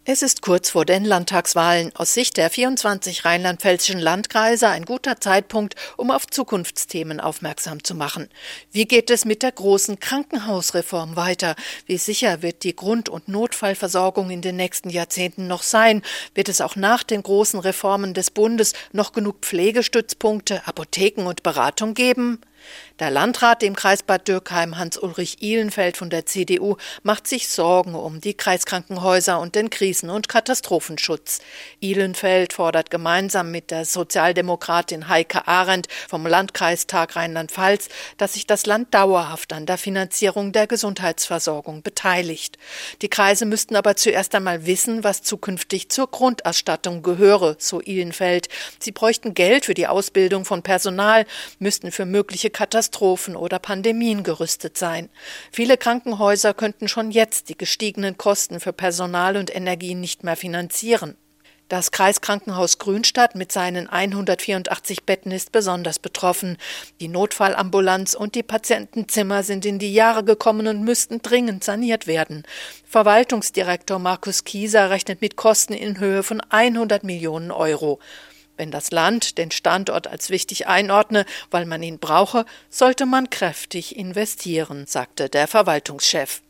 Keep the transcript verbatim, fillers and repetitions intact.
Es ist kurz vor den Landtagswahlen. Aus Sicht der vierundzwanzig rheinland-pfälzischen Landkreise ein guter Zeitpunkt, um auf Zukunftsthemen aufmerksam zu machen. Wie geht es mit der großen Krankenhausreform weiter? Wie sicher wird die Grund- und Notfallversorgung in den nächsten Jahrzehnten noch sein? Wird es auch nach den großen Reformen des Bundes noch genug Pflegestützpunkte, Apotheken und Beratung geben? Der Landrat im Kreis Bad Dürkheim, Hans-Ulrich Ihlenfeld von der C D U, macht sich Sorgen um die Kreiskrankenhäuser und den Krisen- und Katastrophenschutz. Ihlenfeld fordert gemeinsam mit der Sozialdemokratin Heike Arendt vom Landkreistag Rheinland-Pfalz, dass sich das Land dauerhaft an der Finanzierung der Gesundheitsversorgung beteiligt. Die Kreise müssten aber zuerst einmal wissen, was zukünftig zur Grundausstattung gehöre, so Ihlenfeld. Sie bräuchten Geld für die Ausbildung von Personal, müssten für mögliche Katastrophen oder Pandemien gerüstet sein. Viele Krankenhäuser könnten schon jetzt die gestiegenen Kosten für Personal und Energie nicht mehr finanzieren. Das Kreiskrankenhaus Grünstadt mit seinen hundertvierundachtzig Betten ist besonders betroffen. Die Notfallambulanz und die Patientenzimmer sind in die Jahre gekommen und müssten dringend saniert werden. Verwaltungsdirektor Markus Kieser rechnet mit Kosten in Höhe von hundert Millionen Euro. Wenn das Land den Standort als wichtig einordne, weil man ihn brauche, sollte man kräftig investieren, sagte der Verwaltungschef.